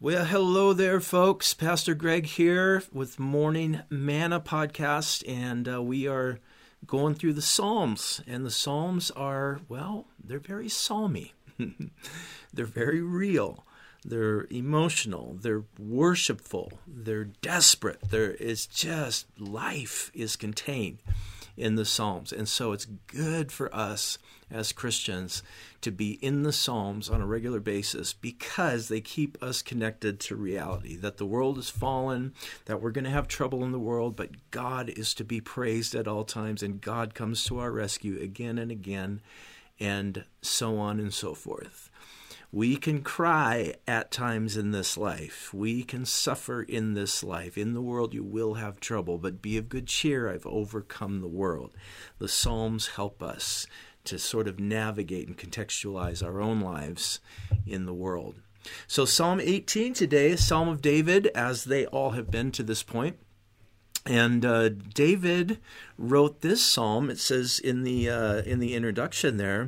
Well, hello there, folks. Pastor Greg here with Morning Manna Podcast, and we are going through the Psalms. And the Psalms are, well, they're very psalmy. They're very real. They're emotional. They're worshipful. They're desperate. Life is contained in the Psalms. And so it's good for us as Christians to be in the Psalms on a regular basis because they keep us connected to reality, that the world is fallen, that we're going to have trouble in the world, but God is to be praised at all times, and God comes to our rescue again and again, and so on and so forth. We can cry at times in this life. We can suffer in this life. In the world you will have trouble, but be of good cheer. I've overcome the world. The Psalms help us to sort of navigate and contextualize our own lives in the world. So Psalm 18 today, a Psalm of David, as they all have been to this point. And David wrote this psalm. It says in the introduction there,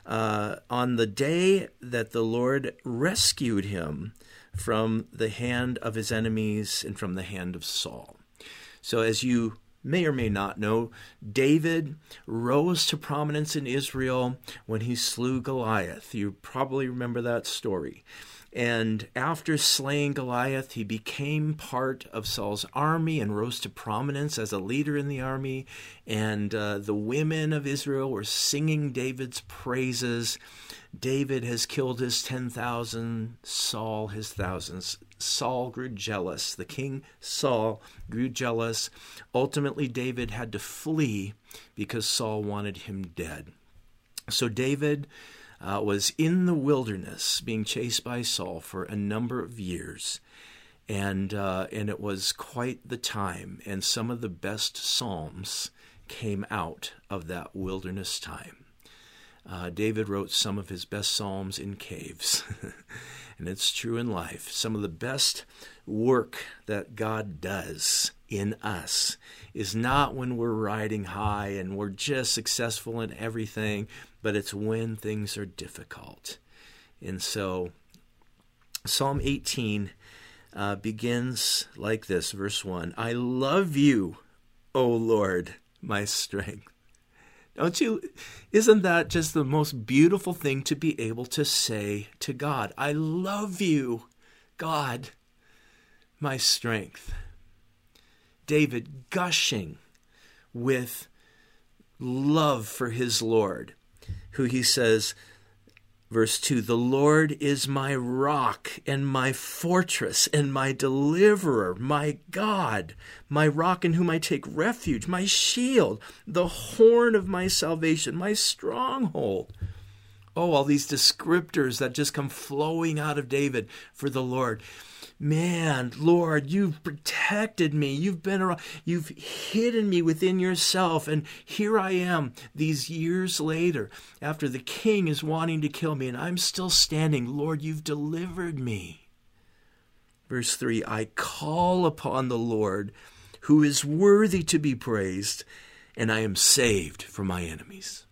on the day that the Lord rescued him from the hand of his enemies and from the hand of Saul. So as you may or may not know, David rose to prominence in Israel when he slew Goliath. You probably remember that story. And after slaying Goliath, he became part of Saul's army and rose to prominence as a leader in the army. And the women of Israel were singing David's praises. David has killed his 10,000, Saul his thousands. Saul grew jealous. The king Saul grew jealous. Ultimately, David had to flee because Saul wanted him dead. So David was in the wilderness being chased by Saul for a number of years, and it was quite the time, and some of the best psalms came out of that wilderness time. David wrote some of his best psalms in caves, and it's true in life. Some of the best work that God does in us is not when we're riding high and we're just successful in everything, but it's when things are difficult. And so Psalm 18 begins like this, verse 1. I love you, O Lord, my strength. Isn't that just the most beautiful thing to be able to say to God? I love you, God, my strength. David gushing with love for his Lord, who he says, verse 2, the Lord is my rock and my fortress and my deliverer, my God, my rock in whom I take refuge, my shield, the horn of my salvation, my stronghold. Oh, all these descriptors that just come flowing out of David for the Lord. Man, Lord, you've protected me. You've been around. You've hidden me within yourself. And here I am these years later after the king is wanting to kill me and I'm still standing. Lord, you've delivered me. Verse 3, I call upon the Lord who is worthy to be praised, and I am saved from my enemies.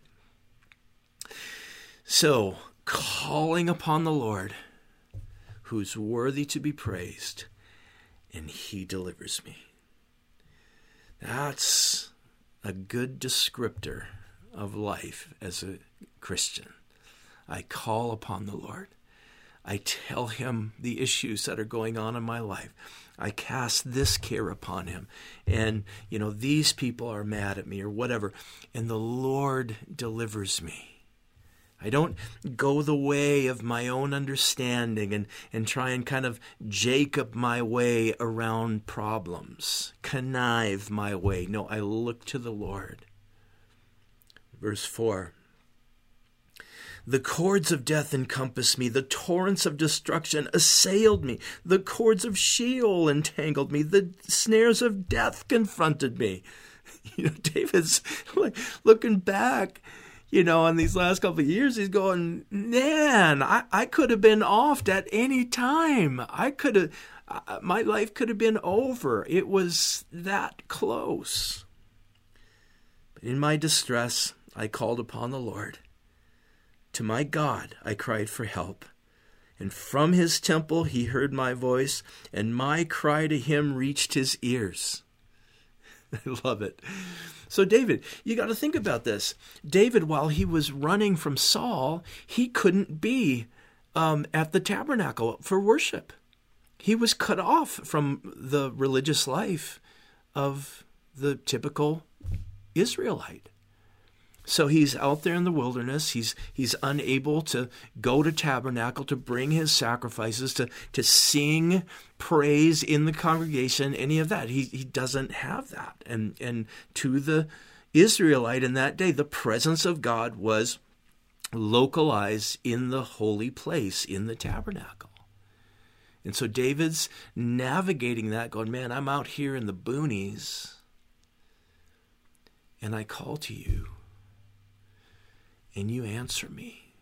So, calling upon the Lord who's worthy to be praised, and he delivers me. That's a good descriptor of life as a Christian. I call upon the Lord. I tell him the issues that are going on in my life. I cast this care upon him. And, these people are mad at me or whatever. And the Lord delivers me. I don't go the way of my own understanding and try and kind of Jacob my way around problems, connive my way. No, I look to the Lord. Verse 4. The cords of death encompassed me. The torrents of destruction assailed me. The cords of Sheol entangled me. The snares of death confronted me. David's like looking back, in these last couple of years, he's going, man, I could have been offed at any time. My life could have been over. It was that close. But in my distress, I called upon the Lord. To my God, I cried for help, And from his temple he heard my voice, and my cry to him reached his ears. I love it. So David, you got to think about this. David, while he was running from Saul, he couldn't be at the tabernacle for worship. He was cut off from the religious life of the typical Israelite. So he's out there in the wilderness. He's unable to go to tabernacle, to bring his sacrifices, to sing praise in the congregation, any of that. He doesn't have that. And to the Israelite in that day, the presence of God was localized in the holy place, in the tabernacle. And so David's navigating that, going, man, I'm out here in the boonies, and I call to you, and you answer me.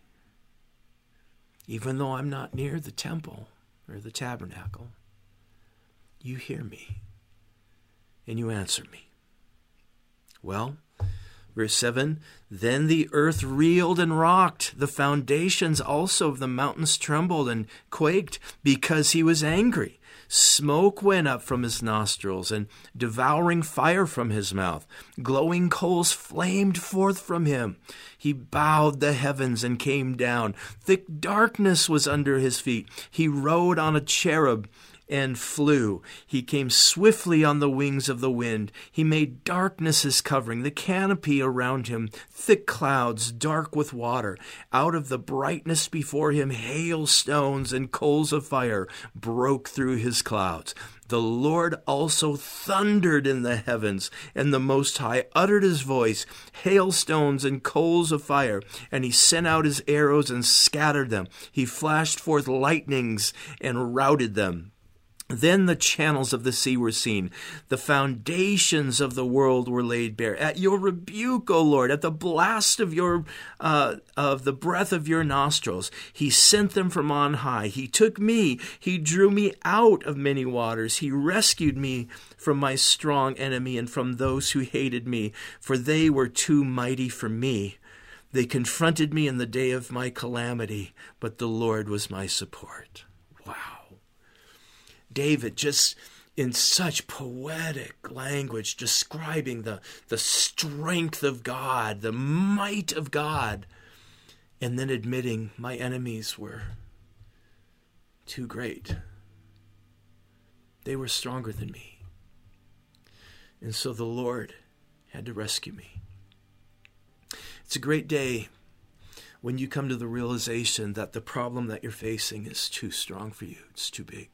Even though I'm not near the temple or the tabernacle, you hear me, and you answer me. Well, verse 7, then the earth reeled and rocked. The foundations also of the mountains trembled and quaked because he was angry. Smoke went up from his nostrils and devouring fire from his mouth. Glowing coals flamed forth from him. He bowed the heavens and came down. Thick darkness was under his feet. He rode on a cherub and flew. He came swiftly on the wings of the wind. He made darkness his covering, the canopy around him, thick clouds, dark with water. Out of the brightness before him, hailstones and coals of fire broke through his clouds. The Lord also thundered in the heavens, and the Most High uttered his voice, hailstones and coals of fire, and he sent out his arrows and scattered them. He flashed forth lightnings and routed them. Then the channels of the sea were seen. The foundations of the world were laid bare. At your rebuke, O Lord, at the blast of the breath of your nostrils, he sent them from on high. He took me. He drew me out of many waters. He rescued me from my strong enemy and from those who hated me, for they were too mighty for me. They confronted me in the day of my calamity, but the Lord was my support. Wow. David, just in such poetic language, describing the strength of God, the might of God, and then admitting my enemies were too great. They were stronger than me. And so the Lord had to rescue me. It's a great day when you come to the realization that the problem that you're facing is too strong for you. It's too big.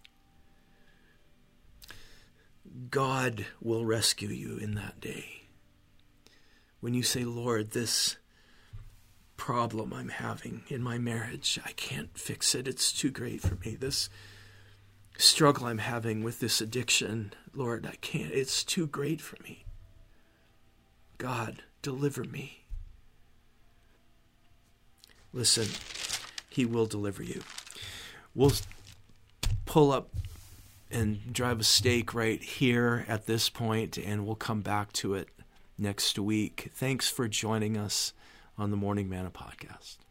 God will rescue you in that day. When you say, Lord, this problem I'm having in my marriage, I can't fix it. It's too great for me. This struggle I'm having with this addiction, Lord, I can't. It's too great for me. God, deliver me. Listen, he will deliver you. We'll pull up and drive a stake right here at this point, and we'll come back to it next week. Thanks for joining us on the Morning Manna Podcast.